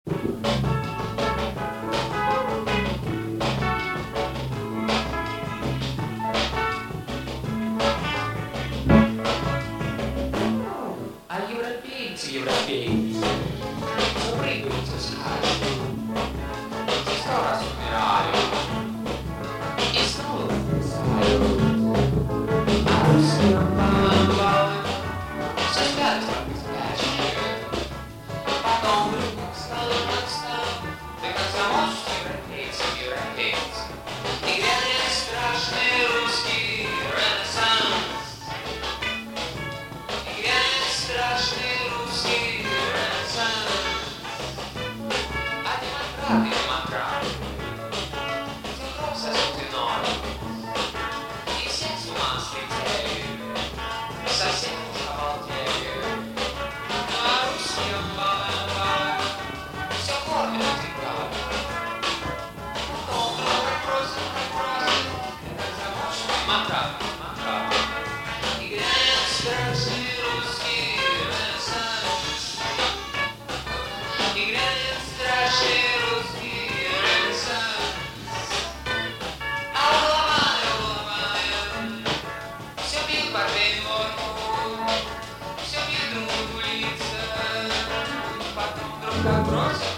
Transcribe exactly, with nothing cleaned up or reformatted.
А европейцы, европейцы, запрыгивайте с каждым. Сто раз умирают и снова воскресают. А русским балам все спят, как спящие. Потом вдруг как встал, как встал, ты как замочь европейцы, европейцы. И грянет страшный русский ренессанс. И грянет страшный русский ренессанс. А демократы, демократы, цветов сосудиной. И все с ума слетели, совсем уж обалдели. А русским балам все кормят и правят. Потом вдруг просит, просит, это замочь демократ, демократ. И грянет страшный русский ренессанс. И грянет страшный русский ренессанс. А Лобанове, Лобанове все бьют портвейн водку, все бьют друг другу лица. Потом вдруг как бросит